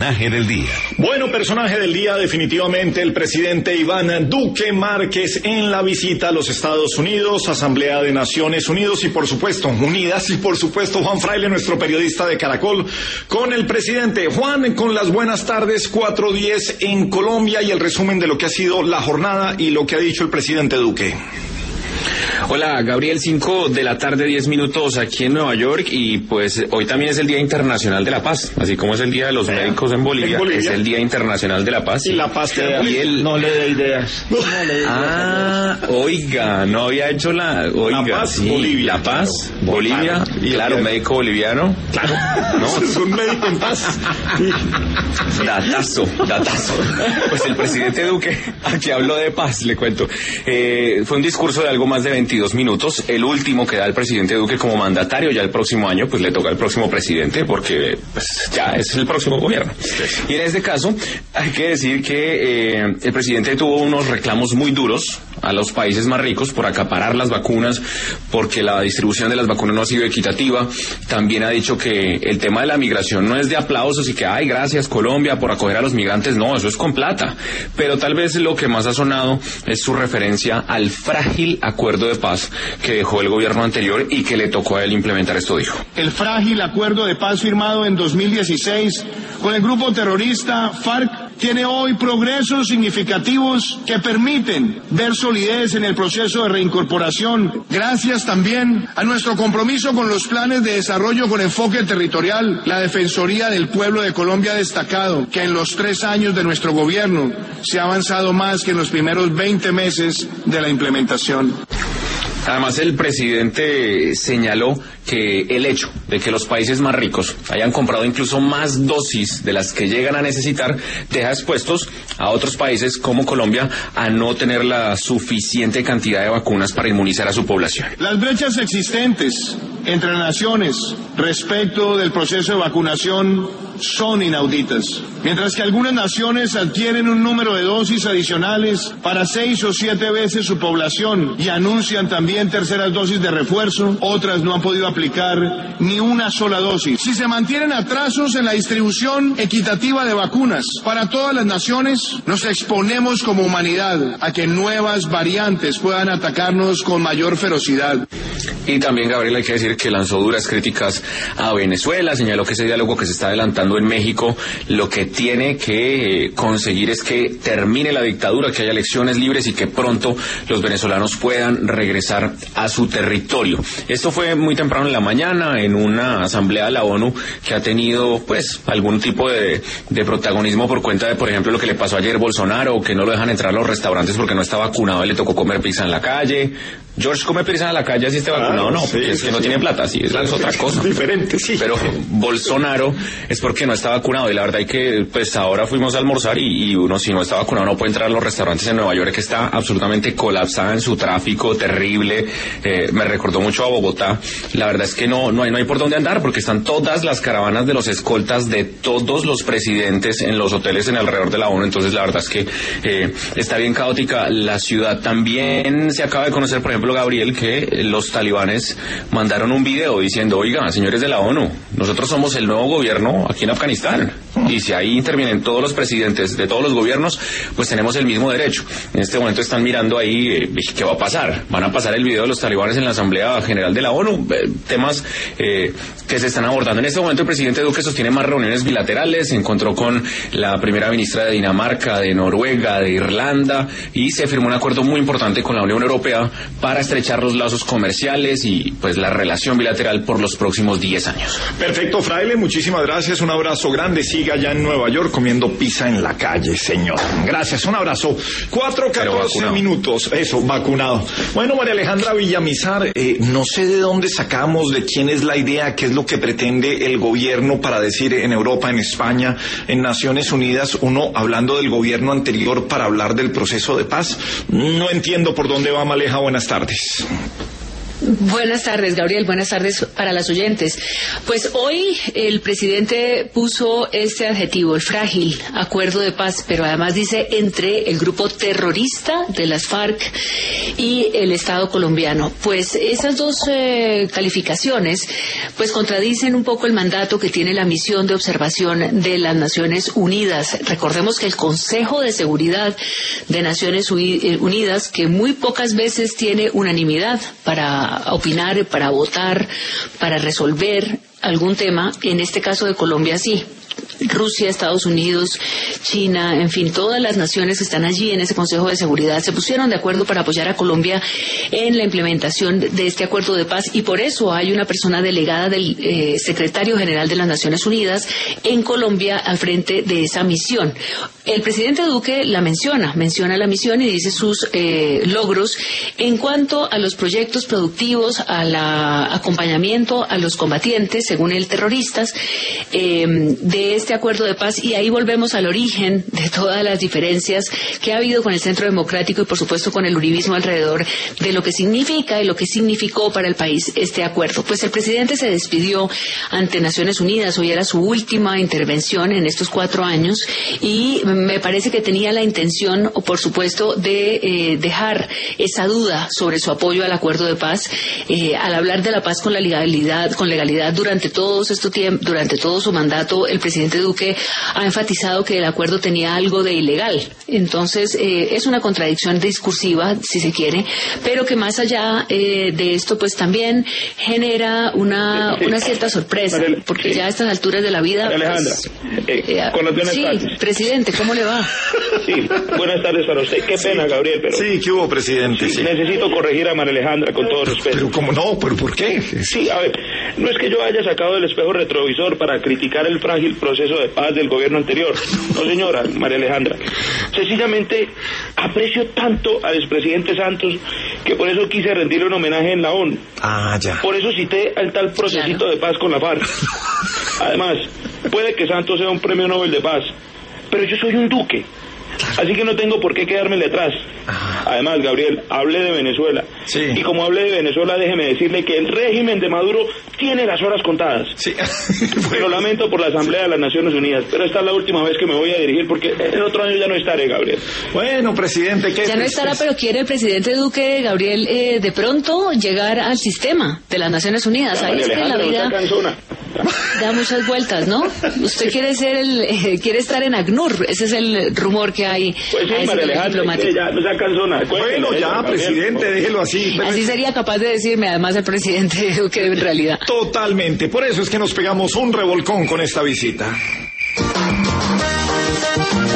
Personaje del día. Bueno, personaje del día, definitivamente el presidente Iván Duque Márquez en la visita a los Estados Unidos, Asamblea de Naciones Unidas y por supuesto Juan Fraile, nuestro periodista de Caracol, con el presidente. Juan, con las buenas tardes, 4:10 en Colombia y el resumen de lo que ha sido la jornada y lo que ha dicho el presidente Duque. Hola, Gabriel, 5 de la tarde, 10 minutos aquí en Nueva York, y pues hoy también es el Día Internacional de la Paz, así como es el Día de los Médicos en Bolivia, es el Día Internacional de la Paz. Y la paz no le dé ideas. Oiga, no había hecho la Paz, sí, Bolivia. La Paz, Bolivia, claro, médico boliviano. Claro, no, es un médico en paz. Datazo. Pues el presidente Duque, aquí habló de paz, le cuento. Fue un discurso de algo más de 22 minutos, el último que da el presidente Duque como mandatario. Ya el próximo año pues le toca al próximo presidente, porque pues ya es el próximo gobierno. Y en este caso hay que decir que el presidente tuvo unos reclamos muy duros a los países más ricos por acaparar las vacunas, porque la distribución de las vacunas no ha sido equitativa. También ha dicho que el tema de la migración no es de aplausos y que ay, gracias Colombia por acoger a los migrantes. No, eso es con plata. Pero tal vez lo que más ha sonado es su referencia al frágil acuerdo de paz que dejó el gobierno anterior y que le tocó a él implementar. Esto dijo: el frágil acuerdo de paz firmado en 2016 con el grupo terrorista FARC tiene hoy progresos significativos que permiten ver solidez en el proceso de reincorporación, gracias también a nuestro compromiso con los planes de desarrollo con enfoque territorial. La Defensoría del Pueblo de Colombia ha destacado que en los 3 años de nuestro gobierno se ha avanzado más que en los primeros 20 meses de la implementación. Además, el presidente señaló que el hecho de que los países más ricos hayan comprado incluso más dosis de las que llegan a necesitar deja expuestos a otros países como Colombia a no tener la suficiente cantidad de vacunas para inmunizar a su población. Las brechas existentes entre naciones respecto del proceso de vacunación son inauditas. Mientras que algunas naciones adquieren un número de dosis adicionales para 6 o 7 veces su población y anuncian también terceras dosis de refuerzo, otras no han podido aplicar ni una sola dosis. Si se mantienen atrasos en la distribución equitativa de vacunas para todas las naciones, nos exponemos como humanidad a que nuevas variantes puedan atacarnos con mayor ferocidad. Y también, Gabriel, hay que decir que lanzó duras críticas a Venezuela, señaló que ese diálogo que se está adelantando en México lo que tiene que conseguir es que termine la dictadura, que haya elecciones libres y que pronto los venezolanos puedan regresar a su territorio. Esto fue muy temprano en la mañana en una asamblea de la ONU que ha tenido pues algún tipo de protagonismo por cuenta de, por ejemplo, lo que le pasó ayer a Bolsonaro, que no lo dejan entrar a los restaurantes porque no está vacunado y le tocó comer pizza en la calle. George come pizza en la calle así esté vacunado, no, porque es que no tiene plata, sí, es otra cosa. Diferente, sí. Pero Bolsonaro es porque no está vacunado, y la verdad es que pues ahora fuimos a almorzar y uno si no está vacunado no puede entrar a los restaurantes en Nueva York, que está absolutamente colapsada en su tráfico terrible. Me recordó mucho a Bogotá. La verdad es que no hay por dónde andar, porque están todas las caravanas de los escoltas de todos los presidentes en los hoteles en alrededor de la ONU. Entonces la verdad es que está bien caótica la ciudad. También se acaba de conocer, por ejemplo, Gabriel, que los talibanes mandaron un video diciendo: oiga, señores de la ONU, nosotros somos el nuevo gobierno aquí en Afganistán, y si ahí intervienen todos los presidentes de todos los gobiernos, pues tenemos el mismo derecho. En este momento están mirando ahí qué va a pasar. Van a pasar el video de los talibanes en la Asamblea General de la ONU, temas que se están abordando. En este momento el presidente Duque sostiene más reuniones bilaterales, se encontró con la primera ministra de Dinamarca, de Noruega, de Irlanda, y se firmó un acuerdo muy importante con la Unión Europea para estrechar los lazos comerciales y pues la relación bilateral por los próximos 10 años. Perfecto, Fraile, muchísimas gracias, un abrazo grande, siga allá en Nueva York comiendo pizza en la calle, señor. Gracias, un abrazo. 4:14 minutos, eso, vacunado. Bueno, María Alejandra Villamizar, no sé de dónde sacamos, de quién es la idea, qué es lo que pretende el gobierno para decir en Europa, en España, en Naciones Unidas, uno hablando del gobierno anterior para hablar del proceso de paz. No entiendo por dónde va, Maleja, buenas tardes. Buenas tardes, Gabriel. Buenas tardes para las oyentes. Pues hoy el presidente puso este adjetivo, el frágil acuerdo de paz, pero además dice entre el grupo terrorista de las FARC y el Estado colombiano. Pues esas dos calificaciones pues contradicen un poco el mandato que tiene la misión de observación de las Naciones Unidas. Recordemos que el Consejo de Seguridad de Naciones Unidas, que muy pocas veces tiene unanimidad para opinar, para votar, para resolver algún tema, en este caso de Colombia sí. Rusia, Estados Unidos, China, en fin, todas las naciones que están allí en ese Consejo de Seguridad se pusieron de acuerdo para apoyar a Colombia en la implementación de este acuerdo de paz, y por eso hay una persona delegada del secretario general de las Naciones Unidas en Colombia al frente de esa misión. El presidente Duque la menciona la misión y dice sus logros en cuanto a los proyectos productivos, al acompañamiento a los combatientes, según él, terroristas, de este acuerdo de paz, y ahí volvemos al origen de todas las diferencias que ha habido con el Centro Democrático y por supuesto con el uribismo alrededor de lo que significa y lo que significó para el país este acuerdo. Pues el presidente se despidió ante Naciones Unidas, hoy era su última intervención en estos 4 años, y me parece que tenía la intención, por supuesto, de dejar esa duda sobre su apoyo al acuerdo de paz, al hablar de la paz con legalidad durante todo su mandato. El presidente Duque ha enfatizado que el acuerdo tenía algo de ilegal. Entonces, es una contradicción discursiva, si se quiere, pero que más allá de esto, pues también genera una cierta sorpresa, porque ya a estas alturas de la vida... Alejandra, sí, presidente, ¿cómo le va? Sí, buenas tardes para usted. Qué pena, Gabriel, pero... Sí, ¿qué hubo, presidente? Sí. Necesito corregir a María Alejandra con todo respeto. Pero ¿cómo no? ¿Pero por qué? Sí, a ver, no es que yo haya sacado el espejo retrovisor para criticar el frágil proceso de paz del gobierno anterior. No, señora María Alejandra. Sencillamente aprecio tanto al expresidente Santos que por eso quise rendirle un homenaje en la ONU. Ah, ya. Por eso cité al tal procesito de paz con la FARC. Además, puede que Santos sea un premio Nobel de paz, pero yo soy un duque. Así que no tengo por qué quedármele atrás. Además, Gabriel, hablé de Venezuela. Sí. Y como hablé de Venezuela, déjeme decirle que el régimen de Maduro tiene las horas contadas. Sí. Lo lamento por la Asamblea de las Naciones Unidas, pero esta es la última vez que me voy a dirigir porque el otro año ya no estaré, Gabriel. Bueno, presidente, ¿qué? Ya no estará, pero quiere el presidente Duque, Gabriel, de pronto llegar al sistema de las Naciones Unidas. Ya, ahí es que la vida da muchas vueltas, ¿no? Usted quiere estar en ACNUR, ese es el rumor que hay. Pues sí, María Alejandra, ya no sea cansona. Bueno, ya, presidente, déjelo así. Así sería capaz de decirme, además, el presidente Duque en realidad. Totalmente, por eso es que nos pegamos un revolcón con esta visita.